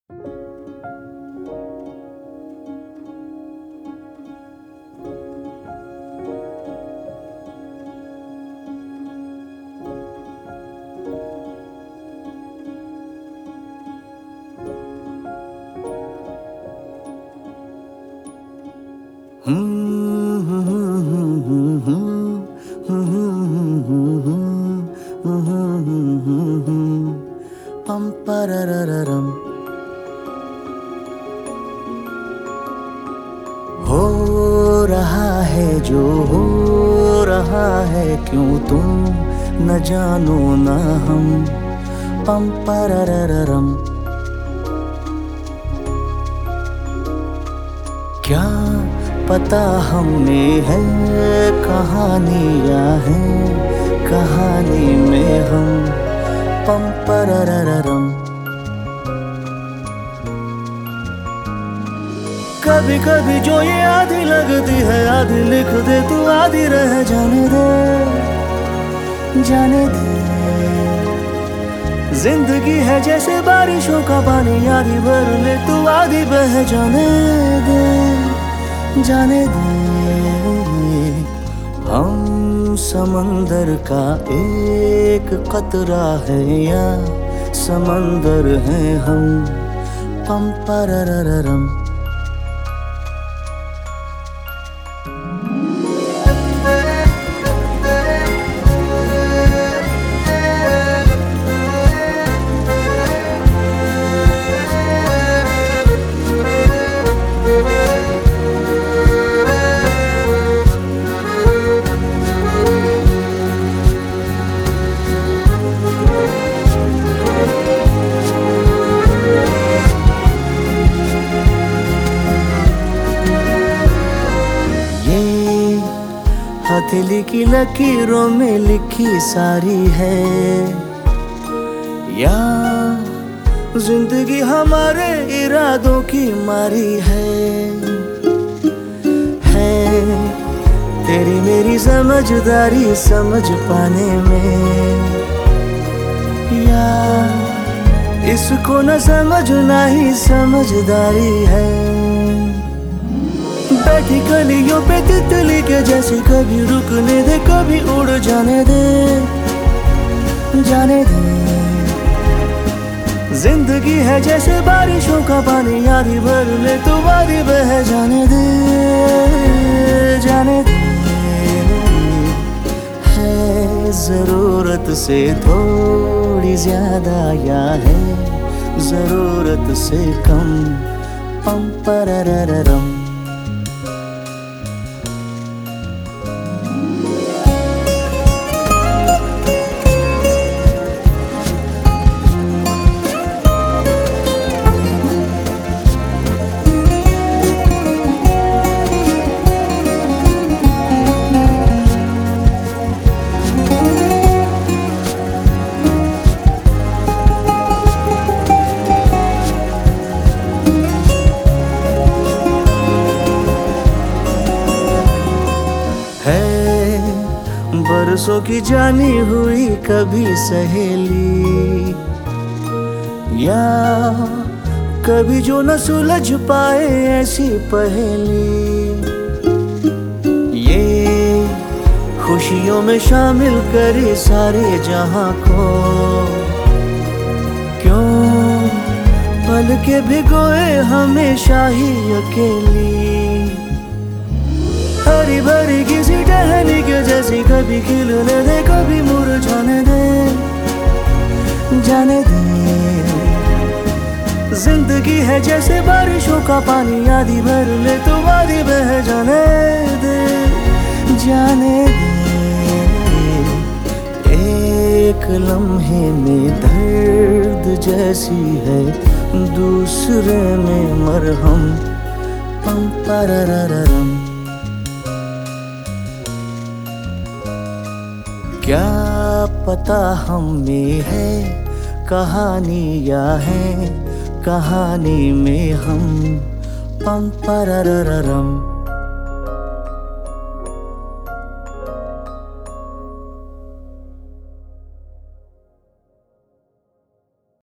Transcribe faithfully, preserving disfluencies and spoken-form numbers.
पम पररररम। हो रहा है जो हो रहा है, क्यों तुम न जानो न हम। पम पररररम। क्या पता हमें है कहानियां हैं, कहानी में हम। पम पररररम। कभी कभी जो ये आधी लगती है, आधी लिख दे तू, आधी रह जाने दे, जाने दे। जिंदगी है जैसे बारिशों का पानी, आधी भर ले तू, आधी बह जाने दे, जाने दे। हम समंदर का एक कतरा है या समंदर है हम। पम पररररम। हथेली की लकीरों में लिखी सारी है, या जिंदगी हमारे इरादों की मारी है। है तेरी मेरी समझदारी समझ पाने में, या इसको न समझना ही समझदारी है। बैठी कलियों पे तितली के जैसे, कभी रुकने दे कभी उड़ जाने दे, जाने दे। जिंदगी है जैसे बारिशों का पानी, आधी भर ले तू, आधी बह जाने दे, जाने दे। है जरूरत से थोड़ी ज्यादा या है जरूरत से कम। पम पररररम। बरसों की जानी हुई कभी सहेली, या कभी जो न सुलझ पाए ऐसी पहेली। ये खुशियों में शामिल करे सारे जहां को, क्यों पल के भिगोए हमेशा ही अकेली। हरी भरी किसी टहनी के जैसी, कभी खिलने दे कभी मुरझाने दे, जाने दे। जिंदगी है जैसे बारिशों का पानी, आधी भर ले तू, आधी बह जाने दे, जाने दे। एक लम्हे में दर्द जैसी है, दूसरे में मरहम। पम पररररम। क्या पता हमें है कहानियां हैं, कहानी में हम। पम पररररम।